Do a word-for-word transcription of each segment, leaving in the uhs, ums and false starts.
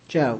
Joe.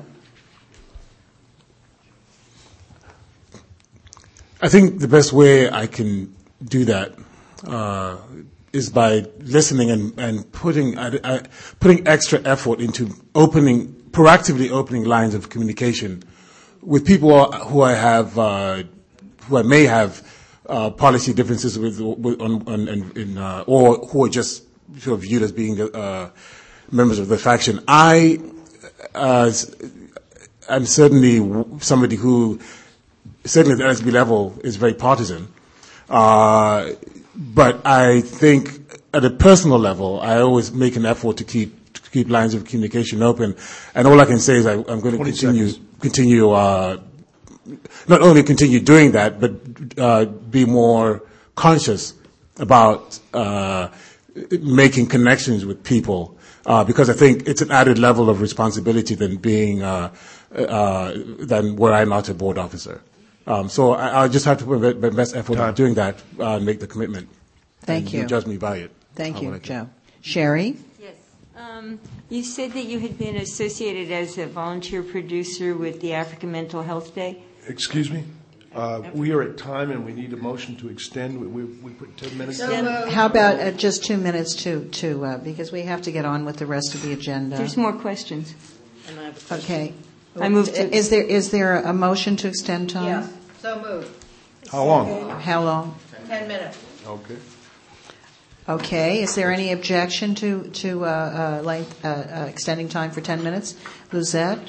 I think the best way I can do that uh, is by listening and, and putting uh, uh, putting extra effort into opening, proactively opening lines of communication with people who I have, uh, who I may have uh, policy differences with, with on, on, in, uh, or who are just sort of viewed as being uh, members of the faction. I, uh, I'm certainly somebody who, certainly at the L S B level, is very partisan. Uh, but I think at a personal level, I always make an effort to keep to keep lines of communication open. And all I can say is I, I'm going to continue seconds. continue uh, not only continue doing that, but uh, be more conscious about uh, making connections with people, uh, because I think it's an added level of responsibility than being uh, uh, than were I not a board officer. Um, so I, I just have to put my best effort on doing that uh, and make the commitment. Thank and you. You judge me by it. Thank you, Joe. Sherry? Yes. Um, you said that you had been associated as a volunteer producer with the African Mental Health Day. Excuse me? Uh, we are at time and we need a motion to extend. We, we, we put ten minutes. So, how about uh, just two minutes to, to uh, because we have to get on with the rest of the agenda. There's more questions. Okay. I move to. Is there is there a motion to extend time? Yes. So moved. How long? How long? Ten minutes. Okay. Okay. Is there any objection to to uh, uh, length, uh, uh, extending time for ten minutes? Luzette?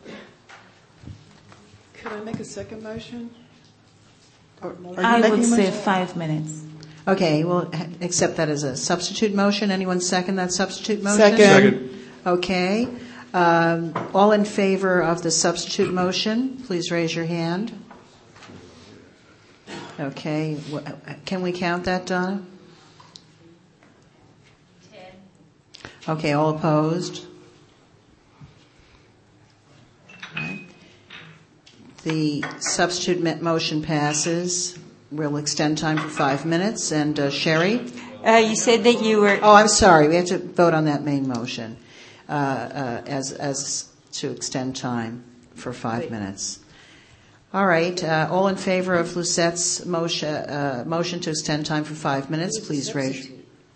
Could I make a second motion? Or, or I would say five minutes. Okay, we'll accept that as a substitute motion. Anyone second that substitute motion? Second. Second. Okay. Um, all in favor of the substitute motion, please raise your hand. Okay. Can we count that, Donna? Ten. Okay, all opposed? Right. The substitute motion passes. We'll extend time for five minutes. And uh, Sherry? Uh, you said that you were. Oh, I'm sorry. We have to vote on that main motion uh, uh, as as to extend time for five Wait. minutes. All right. Uh, all in favor of Luzette's motion, uh, motion to extend time for five minutes, please raise.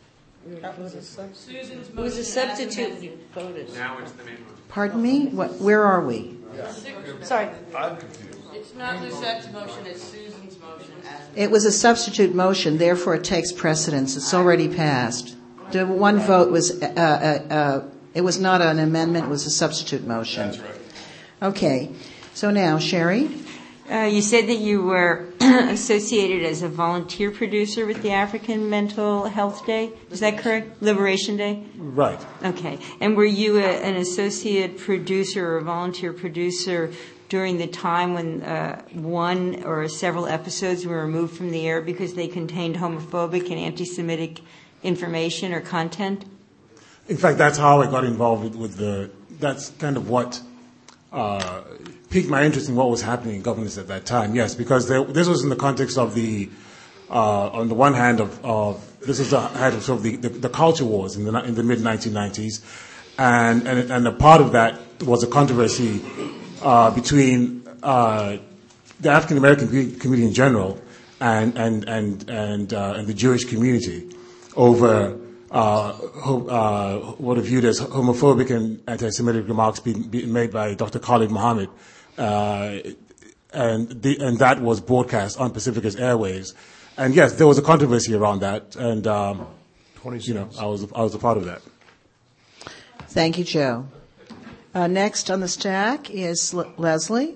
Susan's motion. It was a substitute. You voted. Now it's the main motion. Pardon me? What, where are we? Yeah. Sorry. I'm confused. It's not Luzette's motion, it's Susan's motion. It was a substitute motion, therefore it takes precedence. It's already passed. The one vote was, uh, uh, uh, it was not an amendment, it was a substitute motion. That's right. Okay. So now, Sherry? Uh, you said that you were associated as a volunteer producer with the African Mental Health Day. Is that correct? Liberation Day? Right. Okay. And were you a, an associate producer or a volunteer producer during the time when uh, one or several episodes were removed from the air because they contained homophobic and anti-Semitic information or content? In fact, that's how I got involved with, with the, that's kind of what uh, piqued my interest in what was happening in governance at that time. Yes, because there, this was in the context of the, uh, on the one hand of, of this was the height of sort of the, the, the culture wars in the, in the mid nineteen nineties. And, and, and a part of that was a controversy uh, between uh, the African American community in general and, and, and, and, uh, and the Jewish community over Uh, ho- uh, what are viewed as homophobic and anti-Semitic remarks being, being made by Doctor Khalid Muhammad, uh, and, the, and that was broadcast on Pacifica's airwaves. And yes, there was a controversy around that, and um, you know, I was I was a part of that. Thank you, Joe. Uh, next on the stack is Le- Leslie.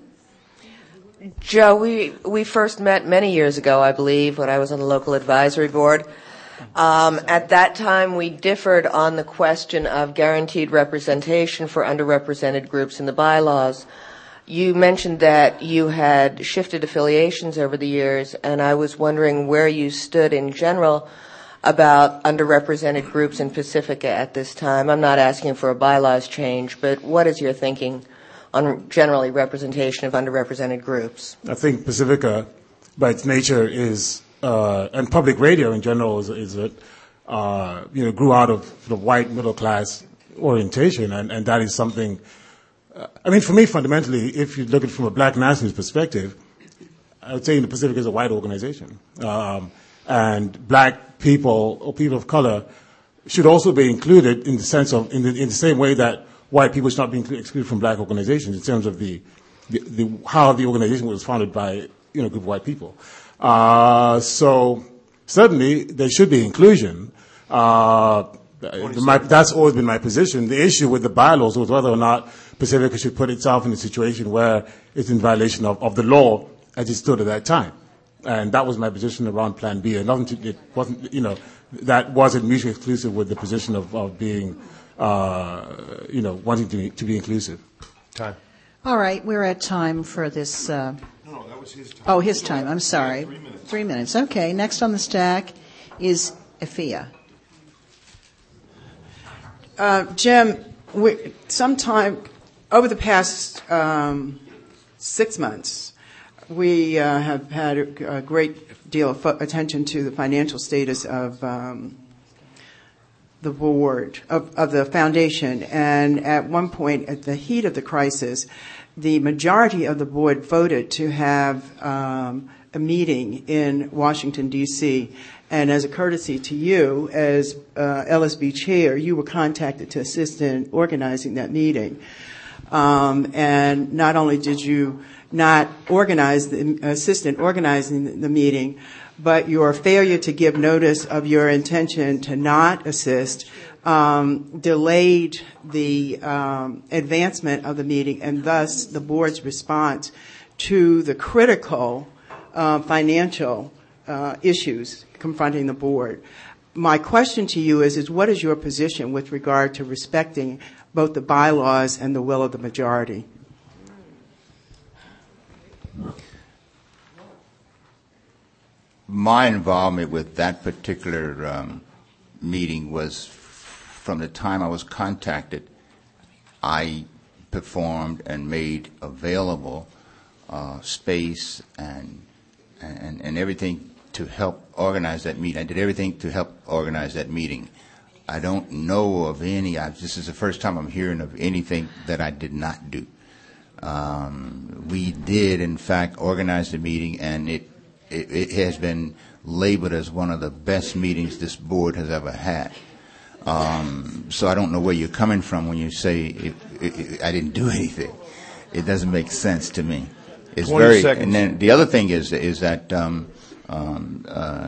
Joe, we we first met many years ago, I believe, when I was on the local advisory board. Um, at that time, we differed on the question of guaranteed representation for underrepresented groups in the bylaws. You mentioned that you had shifted affiliations over the years, and I was wondering where you stood in general about underrepresented groups in Pacifica at this time. I'm not asking for a bylaws change, but what is your thinking on generally representation of underrepresented groups? I think Pacifica, by its nature, is Uh, and public radio in general is, is it, uh, you know, grew out of sort of white middle class orientation, and, and that is something uh, I mean, for me, fundamentally, if you look at it from a black nationalist perspective, I would say the Pacific is a white organization. Um, and black people or people of color should also be included in the sense of, in the, in the same way that white people should not be excluded from black organizations in terms of the, the, the how the organization was founded by, you know, a group of white people. Uh, so certainly there should be inclusion. Uh, my, that's always been my position. The issue with the bylaws was whether or not Pacifica should put itself in a situation where it's in violation of, of the law as it stood at that time. And that was my position around Plan B. And nothing to, it wasn't, you know, that wasn't mutually exclusive with the position of, of being, uh, you know, wanting to be, to be inclusive. Time. All right, we're at time for this. Uh, No, no, that was his time. oh, his time. I'm sorry. Three minutes. Three minutes. Okay. Next on the stack is Afia. Uh, Jim, we, sometime over the past um, six months, we uh, have had a, a great deal of fo- attention to the financial status of um, the board, of, of the foundation. And at one point, at the heat of the crisis, the majority of the board voted to have um, a meeting in Washington, D C, and as a courtesy to you, as uh, L S B chair, you were contacted to assist in organizing that meeting. Um, and not only did you not organize, the, assist in organizing the meeting, but your failure to give notice of your intention to not assist um, delayed the um, advancement of the meeting, and thus the board's response to the critical uh, financial uh, issues confronting the board. My question to you is, is what is your position with regard to respecting both the bylaws and the will of the majority? My involvement with that particular um, meeting was from the time I was contacted. I performed and made available uh, space and, and and everything to help organize that meeting. I did everything to help organize that meeting. I don't know of any, I, this is the first time I'm hearing of anything that I did not do. Um, we did, in fact, organize the meeting, and it, it, it has been labeled as one of the best meetings this board has ever had. Um, so I don't know where you're coming from when you say it, it, it, I didn't do anything. It doesn't make sense to me. It's very, seconds. And then the other thing is is that um, um, uh,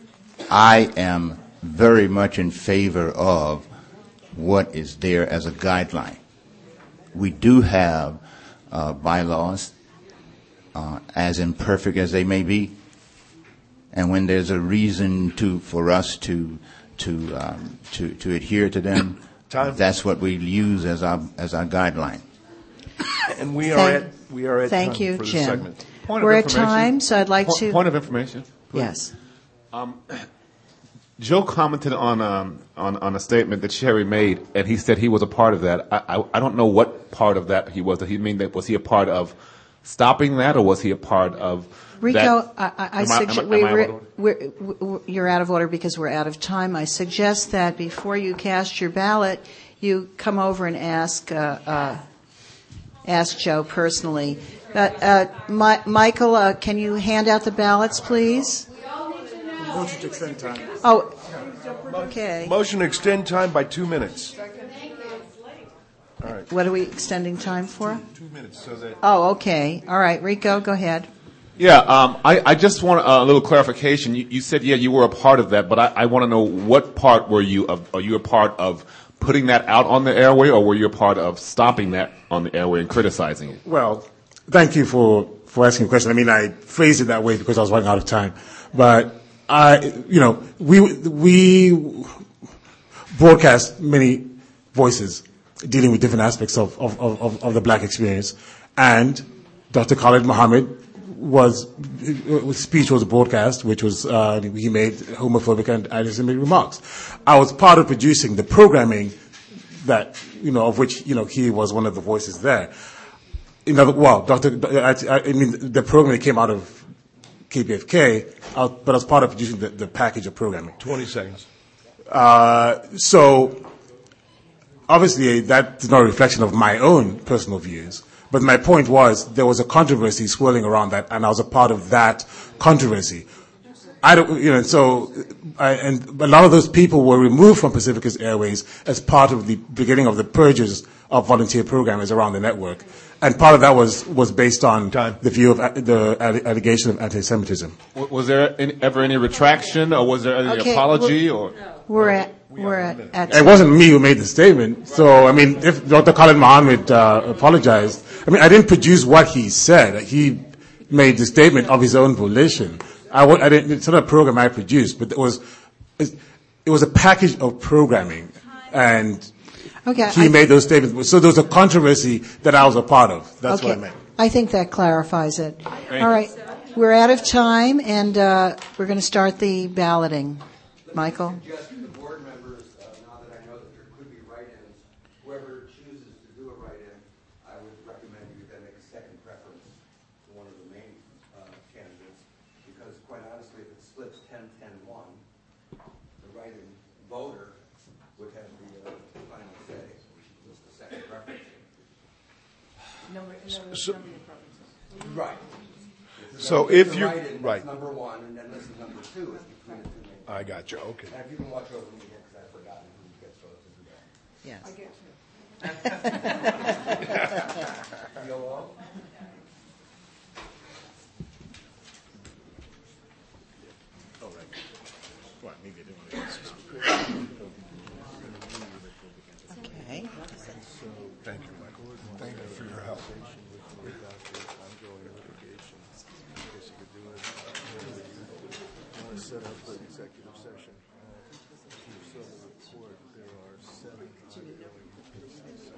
I am very much in favor of what is there as a guideline. We do have uh, bylaws, uh, as imperfect as they may be, and when there's a reason to for us to to um, to, to adhere to them, Time. That's what we use as our as our guideline. And we are Thank, at we are at thank time you, for this Jim. segment. Point We're of at time, so I'd like point, to. Point of information. Please. Yes. Um, Joe commented on, um, on on a statement that Sherry made, and he said he was a part of that. I, I, I don't know what part of that he was. Did he mean that was he a part of stopping that, or was he a part of Rico, that? I, I, I Am I- suggest am I- am I out of order? we're, we're, you're out of order because we're out of time. I suggest that before you cast your ballot, you come over and ask uh, uh, ask Joe personally. But uh, My, Michael, uh, can you hand out the ballots, please? Motion to extend time. Oh, okay. Motion to extend time by two minutes. All right. What are we extending time for? Two minutes so that. Oh, okay. All right, Rico, go ahead. Yeah, um, I, I just want a little clarification. You, you said, yeah, you were a part of that, but I, I want to know what part were you of? Are you a part of putting that out on the airway, or were you a part of stopping that on the airway and criticizing it? Well, thank you for, for asking the question. I mean, I phrased it that way because I was running out of time. But I, you know, we we broadcast many voices dealing with different aspects of, of, of, of the black experience. And Doctor Khalid Muhammad was, his speech was broadcast, which was, uh, he made homophobic and anti-Semitic remarks. I was part of producing the programming that, you know, of which, you know, he was one of the voices there. In other, well, Doctor I, I mean, the program that came out of K P F K, I was, but I was part of producing the, the package of programming. twenty seconds. Uh, so, obviously that's not a reflection of my own personal views. But my point was there was a controversy swirling around that, and I was a part of that controversy. I don't, you know, so, I, and a lot of those people were removed from Pacificus Airways as part of the beginning of the purges of volunteer programmers around the network. And part of that was, was based on Time. the view of uh, the allegation of anti-Semitism. Was there any, ever any retraction, or was there any Okay, apology? we're, or we're at, we're at, at It wasn't me who made the statement. So, I mean, if Doctor Khalid Mohammed uh, apologized, I mean, I didn't produce what he said. He made the statement of his own volition. I, w- I didn't, it's not a program I produced, but it was, it was a package of programming, and Okay, he I- made those statements. So there was a controversy that I was a part of. That's okay. what I meant. I think that clarifies it. Thank All you. right. We're out of time, and uh, we're going to start the balloting. Michael? Suggest to the board members, uh, now that I know that there could be write-ins, whoever chooses to do a write-in, I would recommend you then make a second preference to one of the main uh, candidates, because quite honestly, if it splits ten ten one, the write-in voter would have the uh, final say, just the second preference. Number, number, So- number of preferences. Right. So If if the you, write-in, right, that's number one, and then this is number two, is between the two main. I got you, okay. And if you can watch over me again, because I've forgotten who gets votes and who doesn't. Yes. I get you. Yellow? Okay. Thank you, Michael. Thank you for your help. Set up an executive session. You saw the report, there are seven ongoing cases.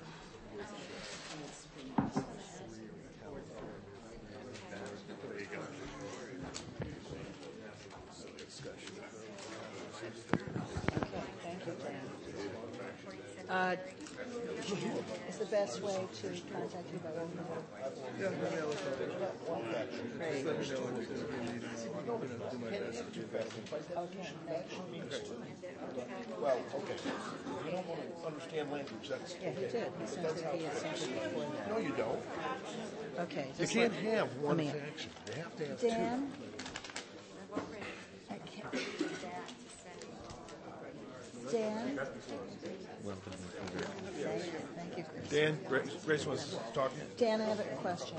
Uh, is the best way to contact you by phone number? Yeah, email us. Great. Let me know if there's a meeting. I'm going to do my best to do that. Okay, thank you. Well, okay. You don't want to understand language, that's. Yeah, he did. He sent it via session before that. No, you don't. Okay. You just can't let- have one let me- faction. You have to have two. Dan? I can't. Dan? Thank you, thank you, Chris. Dan, Grace, Grace wants to talk. Dan, I have a question.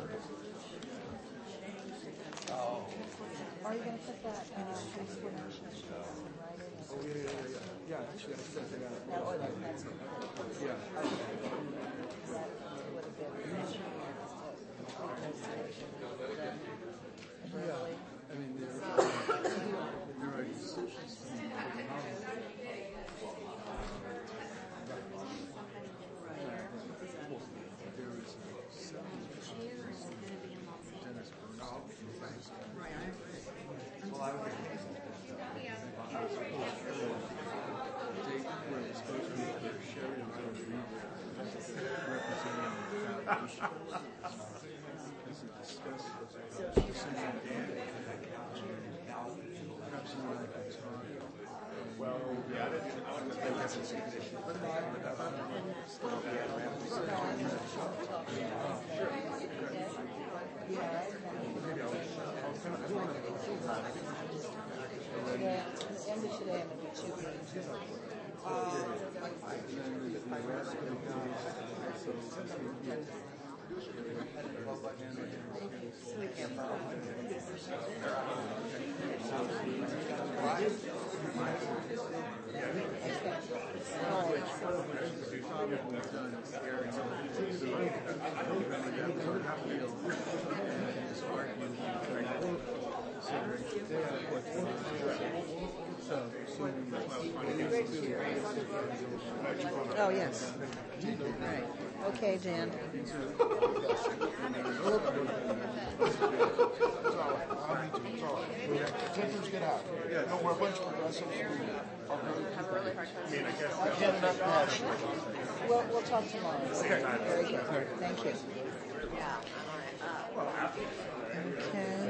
Are you going to put that uh, explanation sheet in writing? Oh, yeah, yeah, yeah, yeah. Yeah, she got something on it. No, or that- that's it. Yeah. That would have been because, uh, Yeah, I mean, there, there are decisions to be made. There is a settlement Dennis Bernal. Date where it's supposed to be where Sherry and I were representing the foundation. As a discussion, decision perhaps you and I can talk. Well, yeah, Today, the end of today, I'm going to do two pages. Oh, yes. Right. Okay, Dan. Tempers get out. Yeah, no, we're a bunch of progressives. Have a really hard time. I can't enough passion. We'll, we'll talk tomorrow. Very good. Thank you. Okay.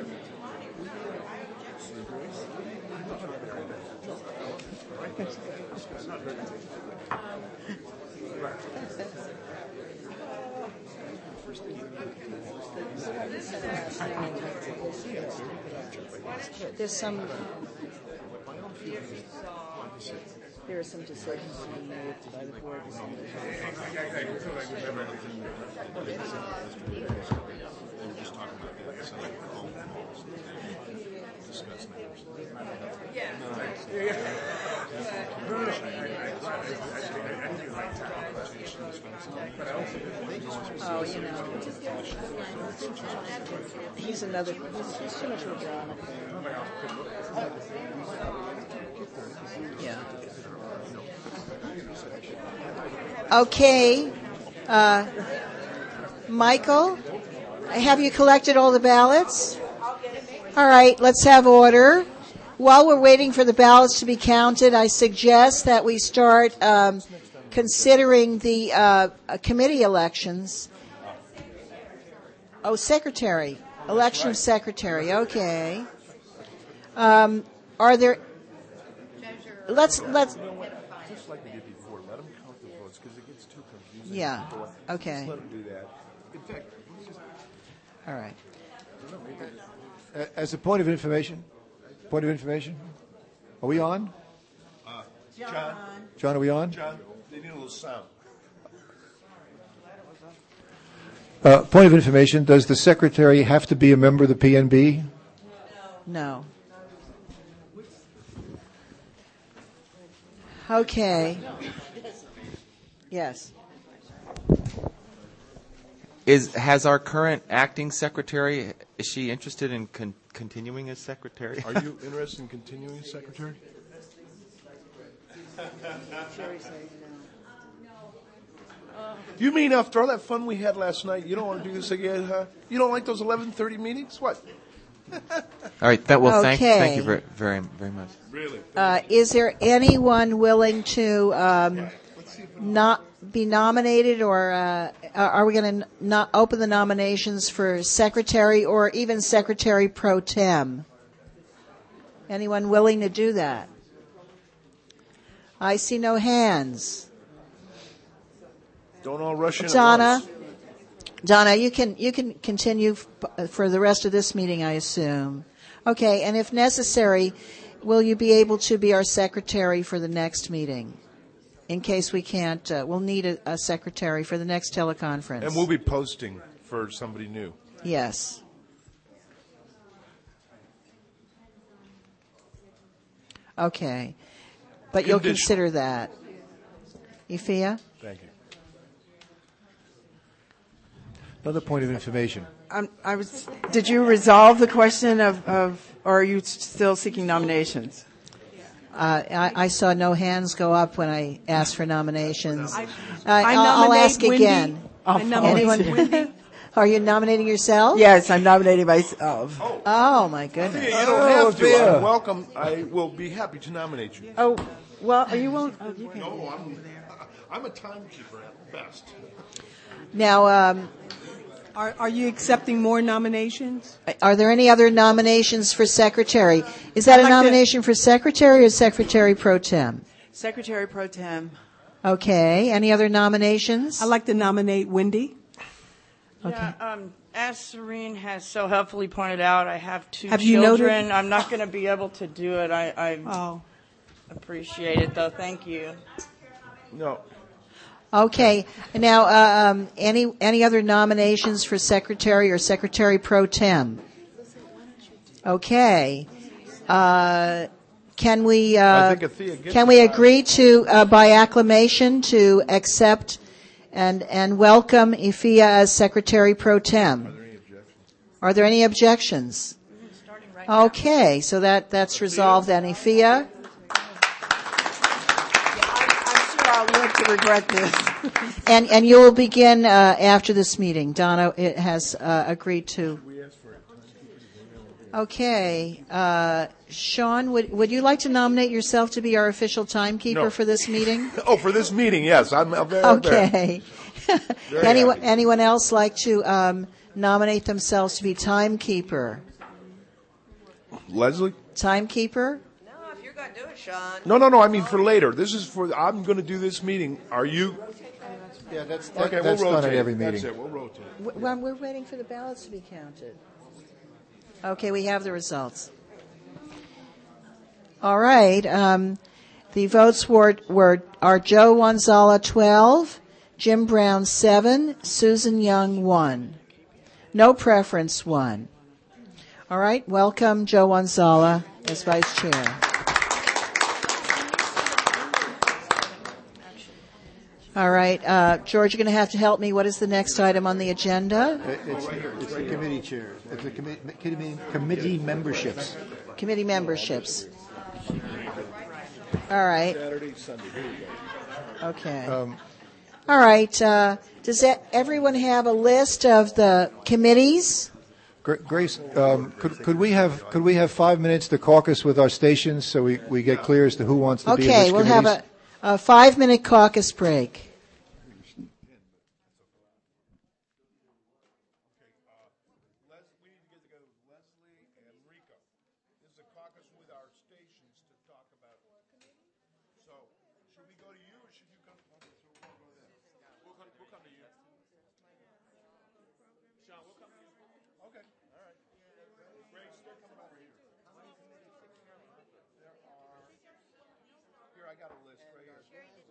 There's some. There are some decisions to be made by the board. Oh, you know, he's another. He's, he's too much of a drama. Yeah. Okay, uh, Michael, have you collected all the ballots? All right, let's have order. While we're waiting for the ballots to be counted, I suggest that we start um, considering the uh, committee elections. Oh, secretary, election of secretary. Okay. Um, are there? Let's let's. Just like we did before, let them count the votes because it gets too confusing. Yeah. Okay. Just let them do that. In fact, all right. As a point of information, point of information, are we on? Uh, John. John, are we on? John, they need a little sound. Uh, point of information, does the secretary have to be a member of the P N B? No. Okay. Yes. Is has our current acting secretary? Is she interested in con- continuing as secretary? Are you interested in continuing, Secretary? You mean after all that fun we had last night, you don't want to do this again, huh? You don't like those eleven thirty meetings? What? All right. That well. Thank, Okay. thank you very, very, very much. Really? Uh, is there anyone willing to um, not be nominated, or uh, are we going to not open the nominations for secretary or even secretary pro tem? Anyone willing to do that? I see no hands. Don't all rush in Donna, at once. Donna, you can you can continue f- for the rest of this meeting, I assume. Okay, and if necessary, will you be able to be our secretary for the next meeting? In case we can't, uh, we'll need a, a secretary for the next teleconference. And we'll be posting for somebody new. Yes. Okay. But you'll Condition. consider that. Ifia? Thank you. Another point of information. Um, I was. Did you resolve the question of, of or are you still seeking nominations? Uh, I, I saw no hands go up when I asked for nominations. I, Uh, I I'll, I'll nominate ask Wendy. again. I nominate Anyone? Wendy. Are you nominating yourself? Yes, I'm nominating myself. Oh, Oh my goodness. yeah, you don't Oh, have to. Thea. I'm welcome. I will be happy to nominate you. Oh, well, are you willing? Oh, you can. No, I'm, I'm a timekeeper at best. Now, um, Are, are you accepting more nominations? are there any other nominations for secretary? Is that I'd a like to- nomination for secretary or secretary pro tem? Secretary pro tem. Okay. Any other nominations? I'd like to nominate Wendy. Yeah, um, as Serene has so helpfully pointed out, I have two Have you noted- children. I'm not going to be able to do it. I, I Oh. appreciate it, though. Thank you. No. Okay. Now, uh, um, any any other nominations for secretary or secretary pro tem? Okay. Uh, can we uh, I think Athea gets can it. we agree to uh, by acclamation to accept and and welcome Ifia as secretary pro tem? Are there any objections? Okay, so that that's resolved then. Ifia. I'm sure I'll live to regret this. And and you will begin uh, after this meeting. Donna it has uh, agreed to. Okay, uh, Sean, would would you like to nominate yourself to be our official timekeeper No. for this meeting? Oh, for this meeting, yes. I'm, I'm very Okay. Very anyone happy. anyone else like to um, nominate themselves to be timekeeper? Leslie? Timekeeper? No, if you're going to do it, Sean. No, no, no. I mean for later. This is for. I'm going to do this meeting. Are you? Yeah, that's, that, Okay, that's we'll done at rotate. every meeting. That's it, we'll rotate. W- Well, we're waiting for the ballots to be counted. Okay, we have the results. All right. Um, the votes were, were are Joe Wanzala twelve, Jim Brown seven, Susan Young one. No preference one. All right. Welcome, Joe Wanzala, as vice chair. All right, uh, George, you're going to have to help me. What is the next item on the agenda? It's, it's the committee chairs. It's the committee, committee, committee memberships. Committee memberships. All right. Saturday, Sunday. Here we go. Okay. Um, All right. Uh, does that, everyone have a list of the committees? Gra- Grace, um, could, could we have could we have five minutes to caucus with our stations so we, we get clear as to who wants to be in Okay, which we'll committees? have a, a five-minute caucus break. Here, I got a list right here.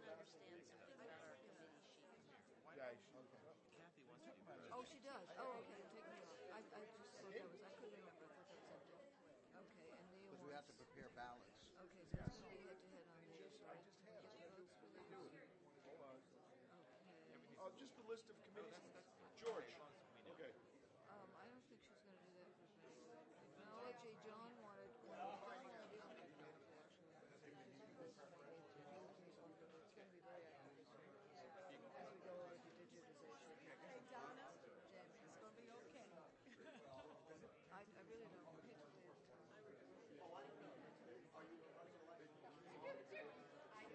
Oh, she does. Oh, okay. Take me off. I, I just thought that was. I couldn't remember. I thought that was something. Okay, and they. Because we have to prepare ballots. Okay, so it's going to be head to head on there. So I just get the votes for those. Hold on. Oh, just the list of committees. George. Okay. Um, I don't think she's going to do that for me. Acknowledge a John wanted.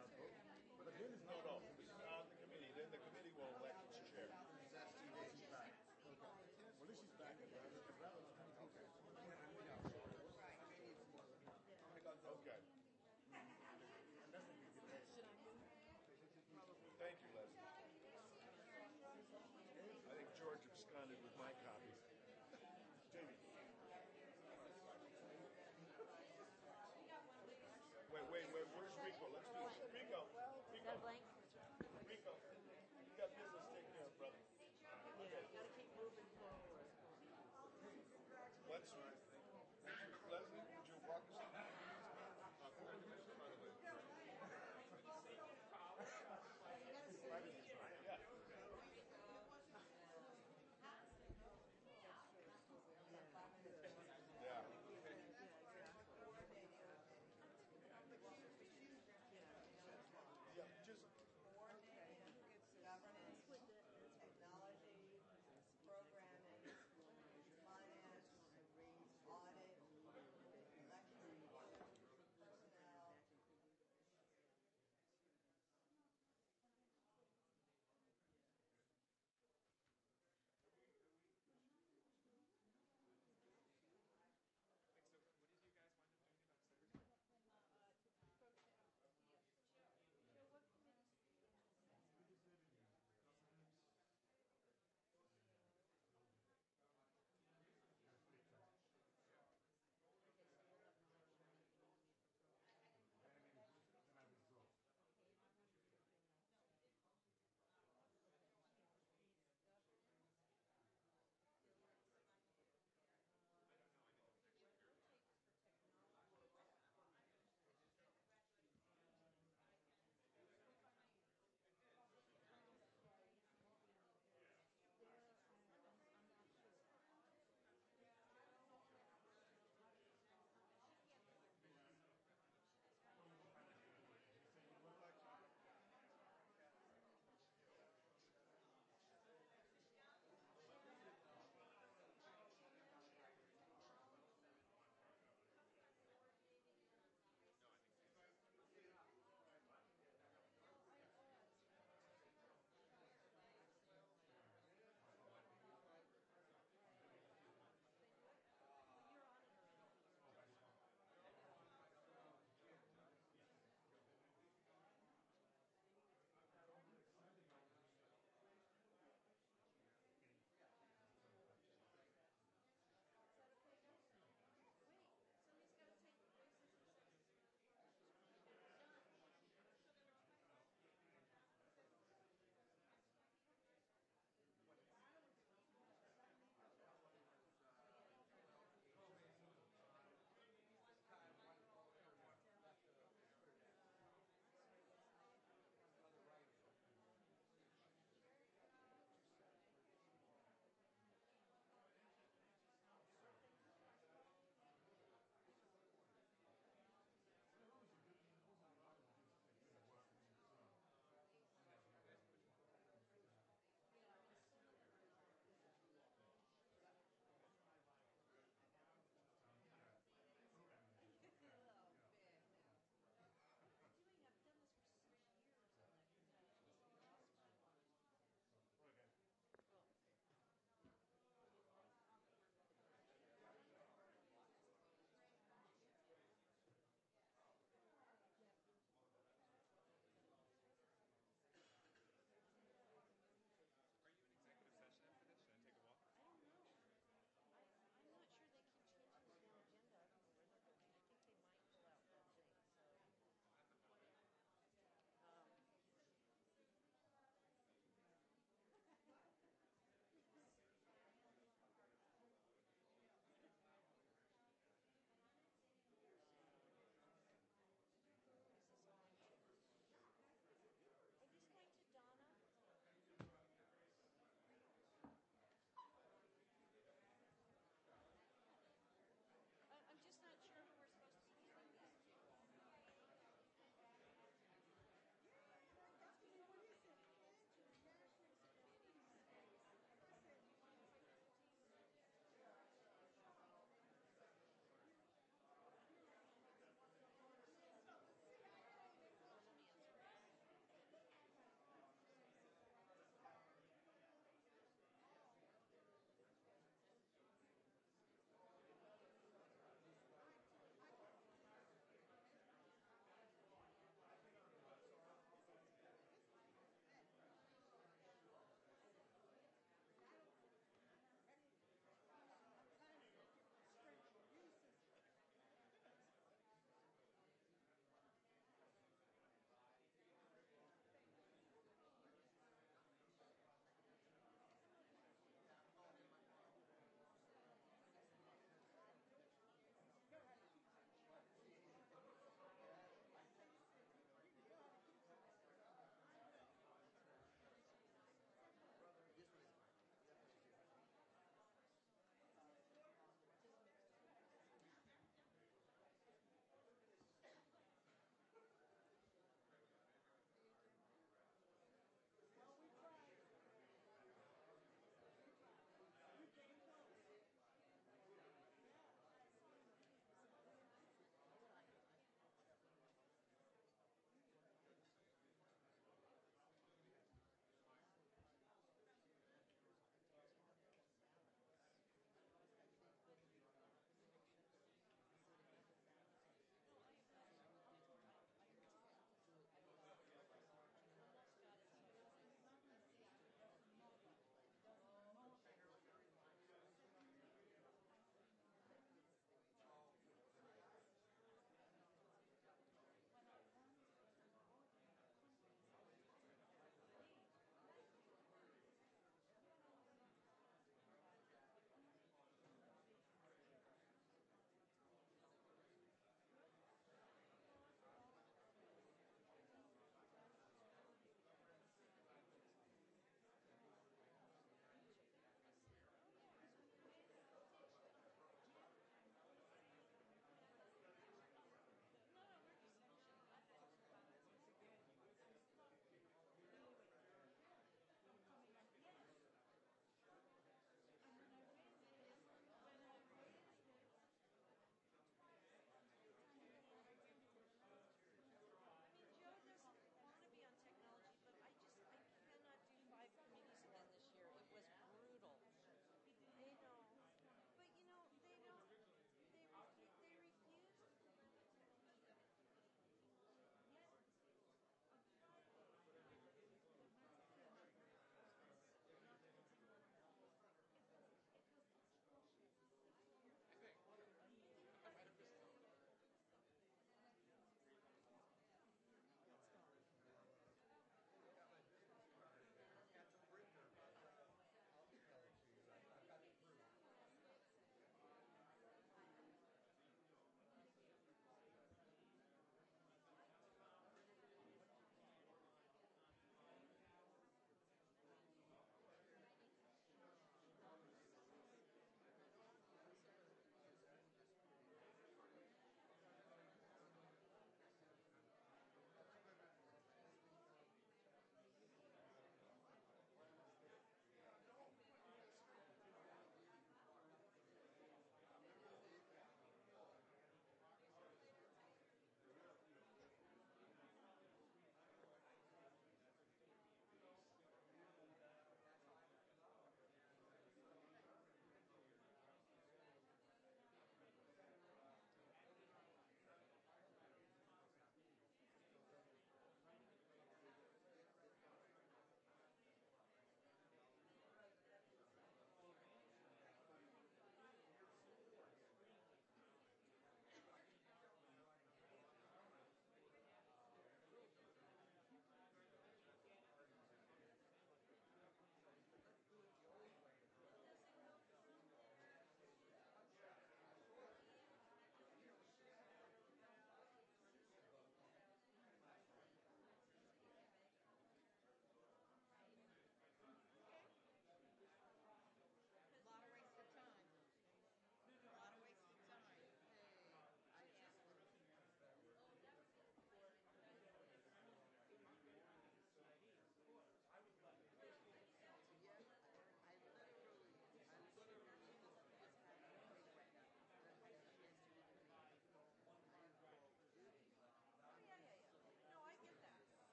No, no, this is on the committee, then the committee will elect its chair.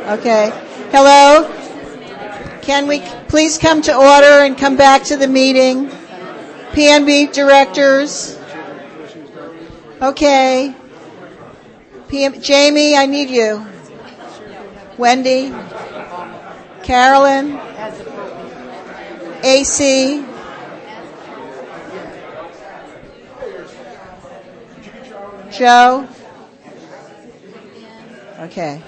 Okay. Hello? Can we please come to order and come back to the meeting? P N B directors. Okay. P M, Jamie, I need you. Wendy. Carolyn. A C. Joe. Okay.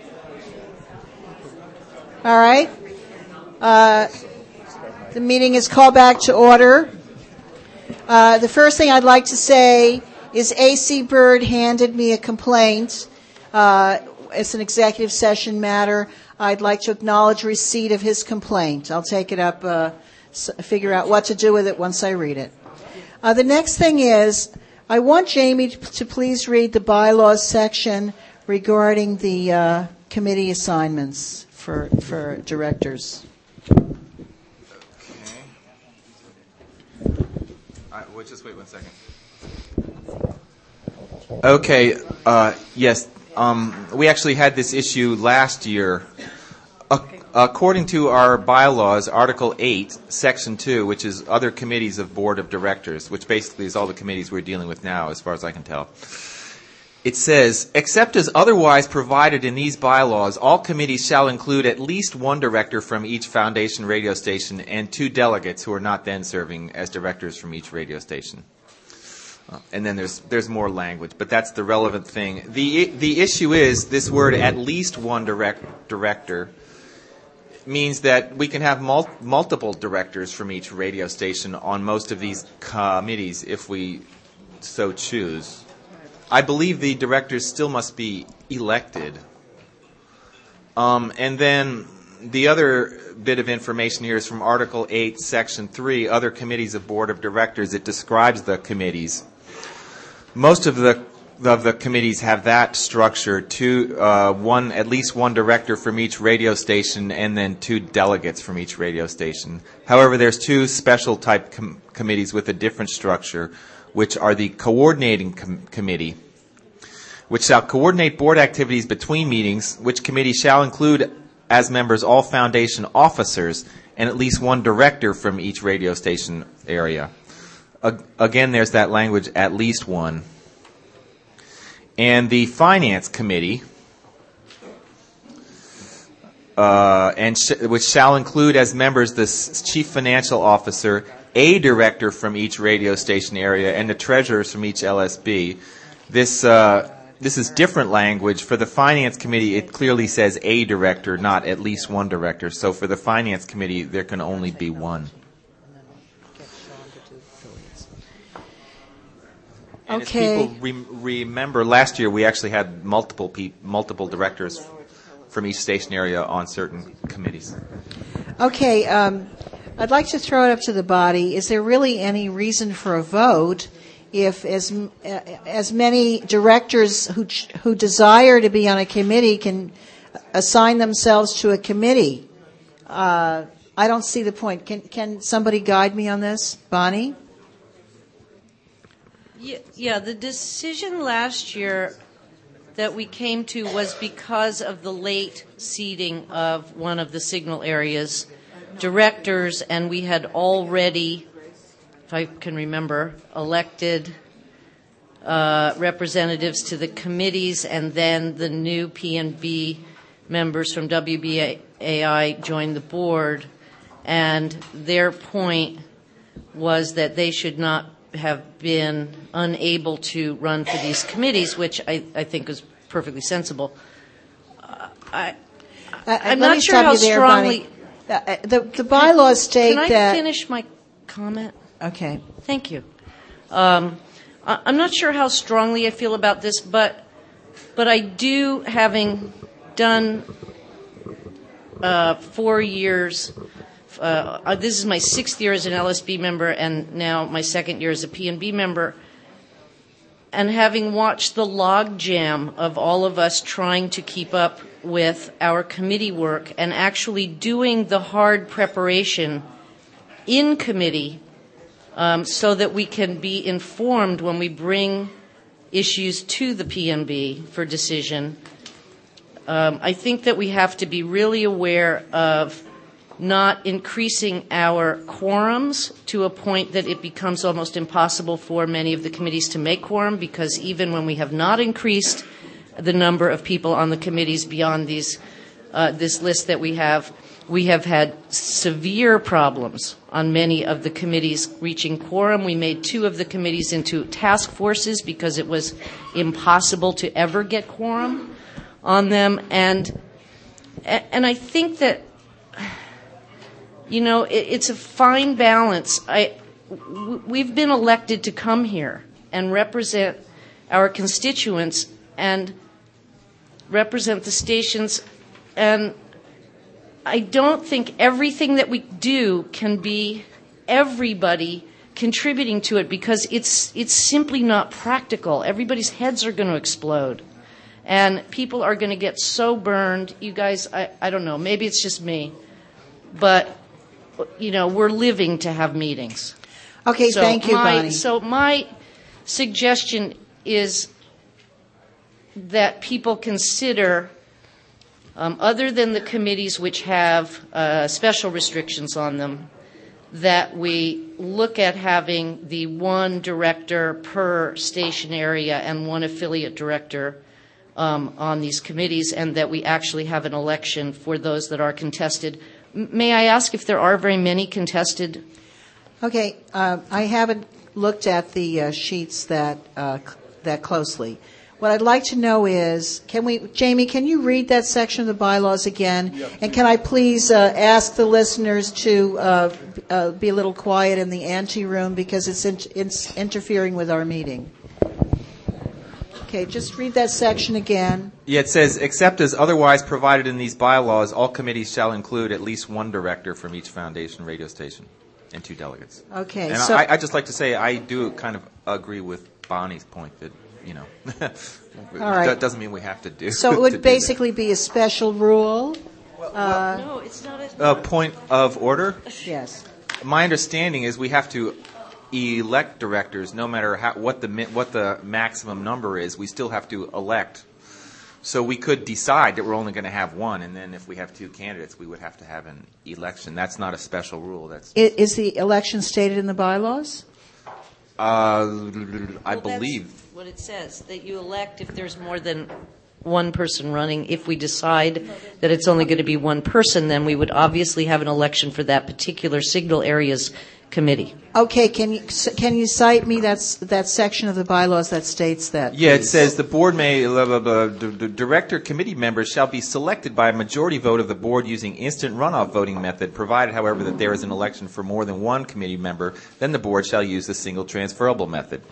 All right. Uh, the meeting is called back to order. Uh, the first thing I'd like to say is A C Bird handed me a complaint. Uh, it's an executive session matter. I'd like to acknowledge receipt of his complaint. I'll take it up, uh, figure out what to do with it once I read it. Uh, the next thing is, I want Jamie to please read the bylaws section regarding the uh, committee assignments for for directors. Uh, we'll just wait one second. Okay, uh, yes, um, we actually had this issue last year. Uh, according to our bylaws, Article eight, Section two, which is other committees of Board of Directors, which basically is all the committees we're dealing with now, as far as I can tell. It says, except as otherwise provided in these bylaws, all committees shall include at least one director from each foundation radio station and two delegates who are not then serving as directors from each radio station. Uh, and then there's there's more language, but that's the relevant thing. The the issue is this word at least one direct, director means that we can have mul- multiple directors from each radio station on most of these committees if we so choose. I believe the directors still must be elected. Um, and then the other bit of information here is from Article eight, Section three, Other Committees of Board of Directors. It describes the committees. Most of the of the committees have that structure: two, uh, one, at least one director from each radio station, and then two delegates from each radio station. However, there's two special type com- committees with a different structure, which are the coordinating com- committee, which shall coordinate board activities between meetings, which committee shall include as members all foundation officers and at least one director from each radio station area. Uh, again, there's that language, at least one. And the finance committee, uh, and sh- which shall include as members the s- chief financial officer, a director from each radio station area, and the treasurers from each L S B. This uh, this is different language. For the Finance Committee, it clearly says a director, not at least one director. So for the Finance Committee, there can only be one. And Okay. as people re- remember, last year we actually had multiple pe- multiple directors from each station area on certain committees. Okay, um, I'd like to throw it up to the body. Is there really any reason for a vote if as uh, as many directors who ch- who desire to be on a committee can assign themselves to a committee? Uh, I don't see the point. Can can somebody guide me on this, Bonnie? Yeah, yeah, the decision last year that we came to was because of the late seating of one of the signal areas directors, and we had already, if I can remember, elected uh, representatives to the committees, and then the new P N B members from W B A I joined the board, and their point was that they should not have been unable to run for these committees, which I, I think is perfectly sensible. Uh, I, Uh, I'm let not me sure stop how you there, strongly. Bonnie. Uh, the the bylaws state Can I that. finish my comment? Okay. Thank you. Um, I, I'm not sure how strongly I feel about this, but but I do, having done uh, four years. Uh, this is my sixth year as an L S B member, and now my second year as a P N B member. And having watched the log jam of all of us trying to keep up with our committee work and actually doing the hard preparation in committee um, so that we can be informed when we bring issues to the P N B for decision, Um, I think that we have to be really aware of not increasing our quorums to a point that it becomes almost impossible for many of the committees to make quorum, because even when we have not increased the number of people on the committees beyond these, uh, this list that we have, we have had severe problems on many of the committees reaching quorum. We made two of the committees into task forces because it was impossible to ever get quorum on them. And, and I think that, you know, it, it's a fine balance. I, we've been elected to come here and represent our constituents and represent the stations, and I don't think everything that we do can be everybody contributing to it, because it's it's simply not practical. Everybody's heads are going to explode, and people are going to get so burned. You guys, I, I don't know, maybe it's just me, but, you know, we're living to have meetings. Okay, so thank you, my, Bonnie. So my suggestion is that people consider, um, other than the committees which have uh, special restrictions on them, that we look at having the one director per station area and one affiliate director um, on these committees, and that we actually have an election for those that are contested. M- may I ask if there are very many contested? Okay, uh, I haven't looked at the uh, sheets that uh, c- that closely. What I'd like to know is, can we, Jamie, can you read that section of the bylaws again? Yep. And can I please uh, ask the listeners to uh, uh, be a little quiet in the anteroom, because it's, in, it's interfering with our meeting. Okay, just read that section again. Yeah, it says, except as otherwise provided in these bylaws, all committees shall include at least one director from each foundation radio station and two delegates. Okay, and so I, I'd just like to say I do kind of agree with Bonnie's point that, you know, All right. that doesn't mean we have to do. So it to would do basically be a special rule? Uh, No, it's not that. A point of order? Yes. My understanding is we have to elect directors, no matter how, what the mi- what the maximum number is. We still have to elect. So we could decide that we're only going to have one, and then if we have two candidates, we would have to have an election. That's not a special rule. That's I- Is the election stated in the bylaws? uh, I Well, believe. that's what it says, that you elect if there's more than one person running. If we decide that it's only going to be one person, then we would obviously have an election for that particular signal areas committee. Okay, can you can you cite me that that section of the bylaws that states that? Yeah, it please? says the board may, blah, blah, blah, the, the director committee members shall be selected by a majority vote of the board using instant runoff voting method, provided, however, that there is an election for more than one committee member, then the board shall use the single transferable method.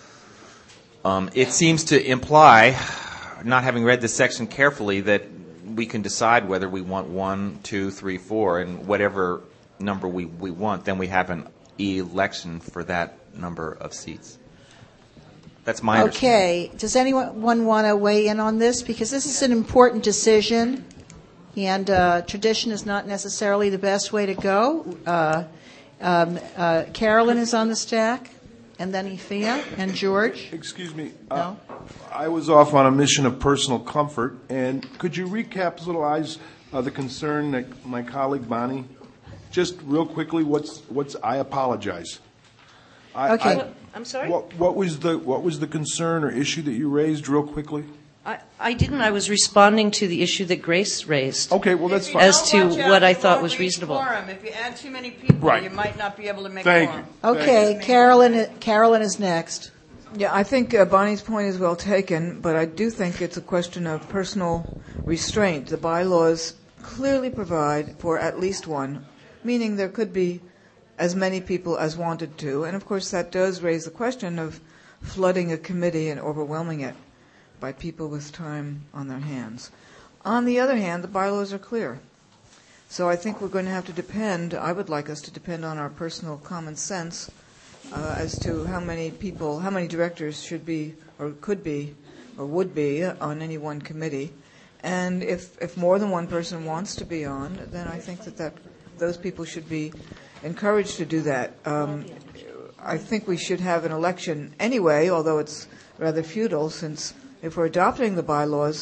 Um, it seems to imply, not having read this section carefully, that we can decide whether we want one, two, three, four, and whatever number we, we want, then we have an election for that number of seats. That's my understanding. Okay. Does anyone want to weigh in on this? Because this is an important decision, and uh, tradition is not necessarily the best way to go. Uh, um, uh, Carolyn is on the stack, and then Ifia and George. Excuse me. No? Uh, I was off on a mission of personal comfort, and could you recapitalize uh, the concern that my colleague Bonnie? Just real quickly, what's what's? I apologize. I, Okay. I, I'm sorry? What, what was the what was the concern or issue that you raised, real quickly? I, I didn't. I was responding to the issue that Grace raised. Okay, well that's fine. As to Watch out, what I you thought won't was reach reasonable. Quorum. If you add too many people, Right. you might not be able to make Thank quorum. you. Okay, Carolyn. Carolyn is next. Yeah, I think uh, Bonnie's point is well taken, but I do think it's a question of personal restraint. The bylaws clearly provide for at least one, meaning there could be as many people as wanted to. And, of course, that does raise the question of flooding a committee and overwhelming it by people with time on their hands. On the other hand, the bylaws are clear. So I think we're going to have to depend, I would like us to depend on our personal common sense uh, as to how many people, how many directors should be or could be or would be on any one committee. And if, if more than one person wants to be on, then I think that, that those people should be encouraged to do that. Um, I think we should have an election anyway, although it's rather futile, since if we're adopting the bylaws,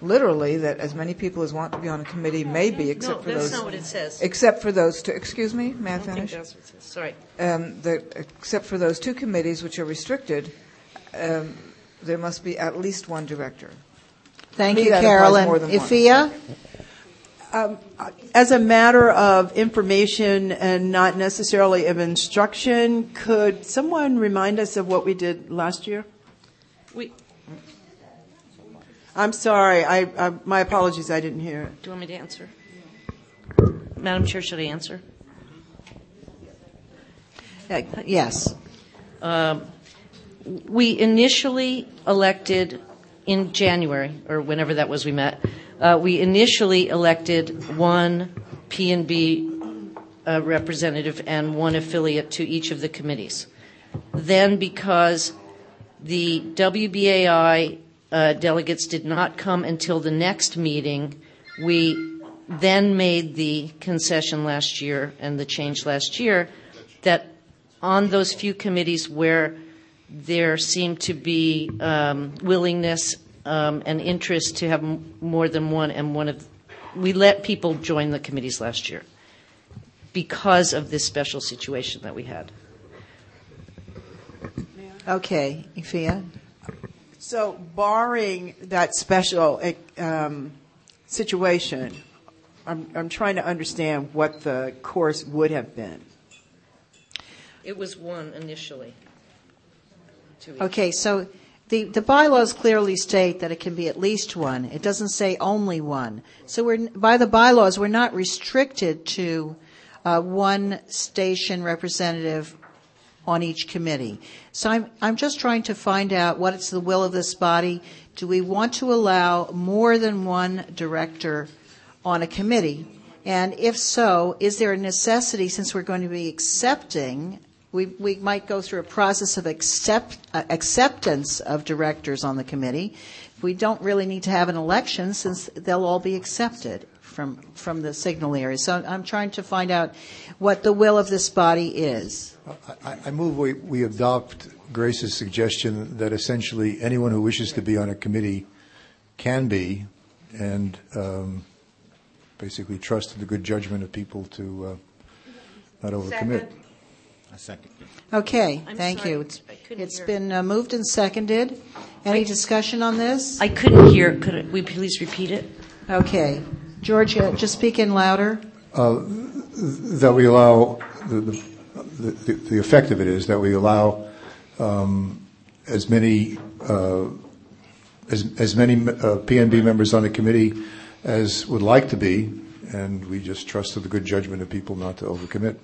literally that as many people as want to be on a committee may be, except No, for that's those. not what it says. Except for those two. Excuse me. May I I don't think finish? that's what it says. Sorry. Um, the, except for those two committees which are restricted, um, there must be at least one director. Thank To me, you, that implies Carolyn. more than one. Ifia? Um, as a matter of information and not necessarily of instruction, could someone remind us of what we did last year? We, I'm sorry. I, I, my apologies. I didn't hear it. do you want me to answer? Madam Chair, should I answer? Uh, yes. Um, we initially elected in January, or whenever that was we met, uh, we initially elected one P and B uh, representative and one affiliate to each of the committees. Then, because the W B A I uh, delegates did not come until the next meeting, we then made the concession last year and the change last year that on those few committees where there seemed to be um, willingness um, and interest to have m- more than one, and one of we let people join the committees last year because of this special situation that we had. Okay, Ifia. So, barring that special um, situation, I'm, I'm trying to understand what the course would have been. It was one initially. Two each. Okay, so the, the bylaws clearly state that it can be at least one. It doesn't say only one. So we're, by the bylaws, we're not restricted to uh, one station representative on each committee. So I'm, I'm just trying to find out what is the will of this body. Do we want to allow more than one director on a committee? And if so, is there a necessity, since we're going to be accepting, we, we might go through a process of accept, uh, acceptance of directors on the committee. We don't really need to have an election since they'll all be accepted from, from the signal area. So I'm trying to find out what the will of this body is. I, I move we, we adopt Grace's suggestion that essentially anyone who wishes to be on a committee can be, and um, basically trust in the good judgment of people to uh, not overcommit. A second. Okay, I'm thank sorry, you. It's, I couldn't it's hear. been uh, moved and seconded. Any discussion on this? I couldn't hear. Could we please repeat it? Okay. Georgia, just speak in louder. Uh, that we allow, the, the, the, the effect of it is that we allow um, as many uh, as, as many uh, P N B members on the committee as would like to be, and we just trust to the good judgment of people not to overcommit.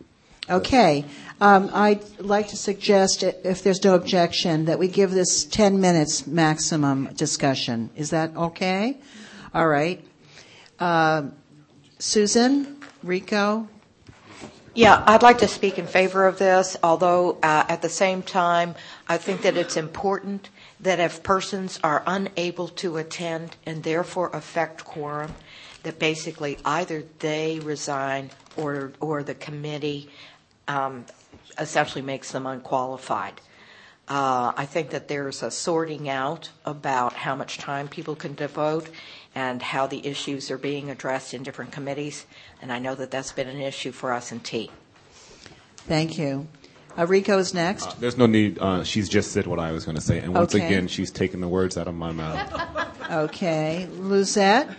Okay. Um, I'd like to suggest, if there's no objection, that we give this ten minutes maximum discussion. Is that okay? All right. Uh, Susan, Rico? Yeah, I'd like to speak in favor of this, although uh, at the same time, I think that it's important that if persons are unable to attend and therefore affect quorum, that basically either they resign or or the committee um, essentially makes them unqualified. Uh, I think that there's a sorting out about how much time people can devote and how the issues are being addressed in different committees, and I know that that's been an issue for us in T. Thank you. Uh, Rico's next. Uh, there's no need. Uh, she's just said what I was going to say, and once Okay. again, she's taken the words out of my mouth. Okay. Luzette?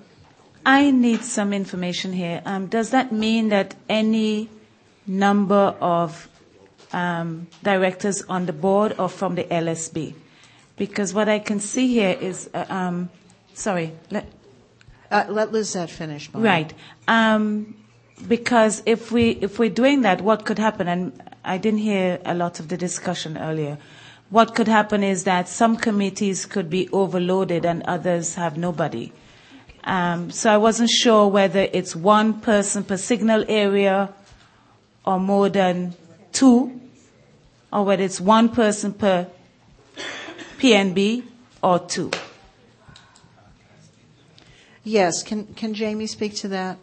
I need some information here. Um, does that mean that any number of um, directors on the board or from the L S B? Because what I can see here is, uh, um, sorry, let, Uh, let Lizette finish. Bonnie. right. Um, because if we if we're doing that, what could happen? And I didn't hear a lot of the discussion earlier. What could happen is that some committees could be overloaded and others have nobody. Um, so I wasn't sure whether it's one person per signal area or more than two, or whether it's one person per P N B or two. Yes. Can can Jamie speak to that?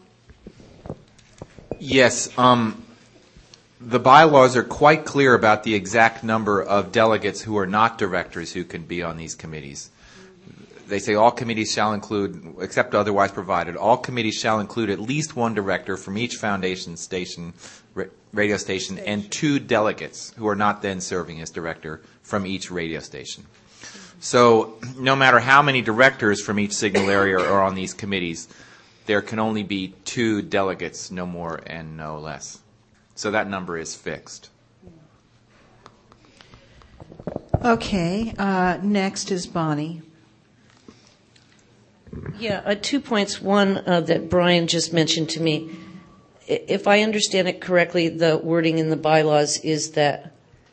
Yes. Um, the bylaws are quite clear about the exact number of delegates who are not directors who can be on these committees. they say all committees shall include, except otherwise provided, all committees shall include at least one director from each foundation station, radio station, and two delegates who are not then serving as director from each radio station. So no matter how many directors from each signal area are on these committees, there can only be two delegates, no more and no less. So that number is fixed. Okay. Uh, next is Bonnie. Yeah, uh, two points. One uh, that Brian just mentioned to me. If I understand it correctly, the wording in the bylaws is that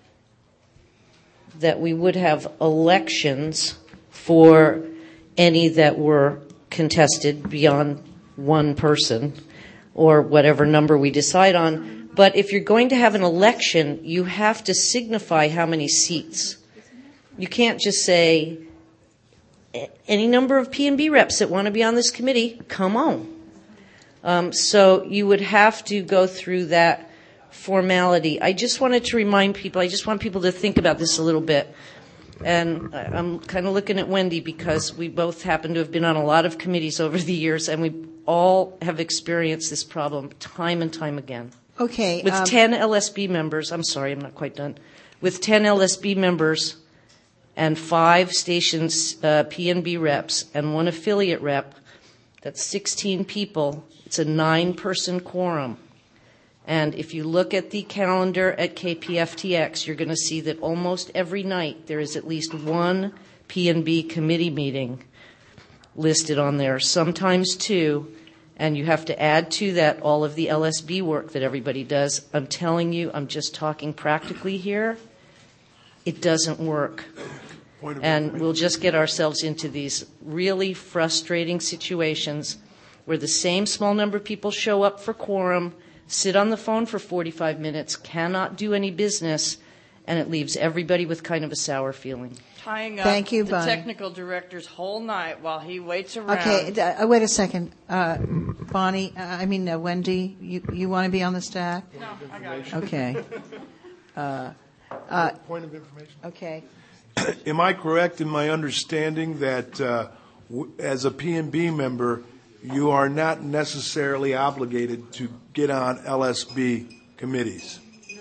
that we would have elections for any that were contested beyond one person or whatever number we decide on. But if you're going to have an election, you have to signify how many seats. You can't just say, any number of P and B reps that want to be on this committee, come on. Um, so you would have to go through that formality. I just wanted to remind people, I just want people to think about this a little bit. And I'm kind of looking at Wendy because we both happen to have been on a lot of committees over the years, and we all have experienced this problem time and time again. Okay. With um, ten L S B members, I'm sorry, I'm not quite done. With ten L S B members and five stations uh, P and B reps and one affiliate rep, that's sixteen people. It's a nine-person quorum. And if you look at the calendar at K P F T X, you're going to see that almost every night there is at least one P and B committee meeting listed on there, sometimes two, and you have to add to that all of the L S B work that everybody does. I'm telling you, I'm just talking practically here. It doesn't work. And we'll just get ourselves into these really frustrating situations where the same small number of people show up for quorum, sit on the phone for forty-five minutes, cannot do any business, and it leaves everybody with kind of a sour feeling. Tying up Thank you, the Bonnie. technical director's whole night while he waits around. Okay, uh, wait a second. Uh, Bonnie, uh, I mean, uh, Wendy, you, you want to be on the staff? No, I got you. Okay. Uh, uh, Point of information. Okay. Am I correct in my understanding that uh, w- as a P and B member, you are not necessarily obligated to get on L S B committees?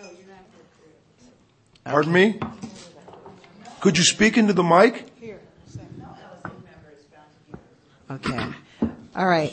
Pardon me? Could you speak into the mic? Okay. All right.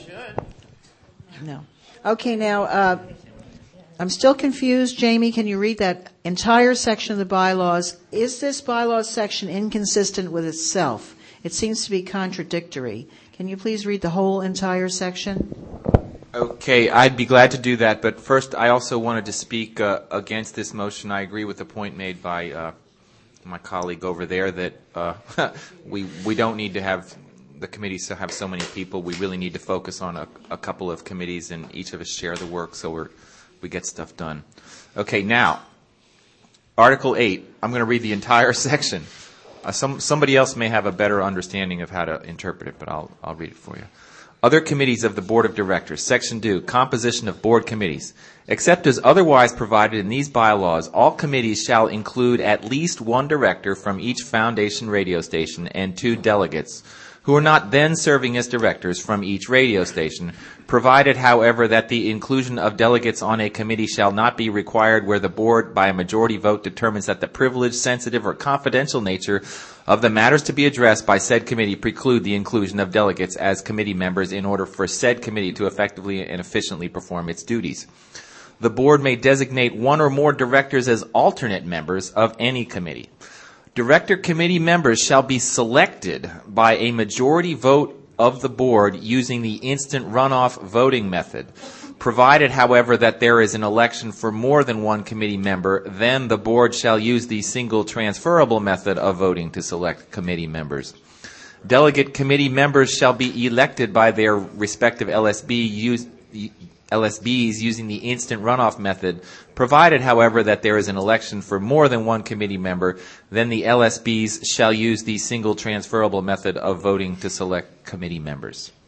No. Okay, now, uh, I'm still confused. Jamie, can you read that entire section of the bylaws? Is this bylaws section inconsistent with itself? It seems to be contradictory. Can you please read the whole entire section? Okay, I'd be glad to do that, but first I also wanted to speak uh, against this motion. I agree with the point made by uh, my colleague over there that uh, we we don't need to have the committees to have so many people. We really need to focus on a, a couple of committees, and each of us share the work so we're, we get stuff done. Okay, now, Article eight, I'm going to read the entire section. Uh, some somebody else may have a better understanding of how to interpret it, but I'll I'll read it for you. Other committees of the Board of Directors. Section two, composition of board committees. Except as otherwise provided in these bylaws, all committees shall include at least one director from each foundation radio station and two delegates, who are not then serving as directors from each radio station, provided, however, that the inclusion of delegates on a committee shall not be required where the board, by a majority vote, determines that the privileged, sensitive, or confidential nature of the matters to be addressed by said committee preclude the inclusion of delegates as committee members in order for said committee to effectively and efficiently perform its duties. The board may designate one or more directors as alternate members of any committee. Director committee members shall be selected by a majority vote of the board using the instant runoff voting method. Provided, however, that there is an election for more than one committee member, then the board shall use the single transferable method of voting to select committee members. Delegate committee members shall be elected by their respective L S B use, L S Bs using the instant runoff method. Provided, however, that there is an election for more than one committee member, then the L S Bs shall use the single transferable method of voting to select committee members.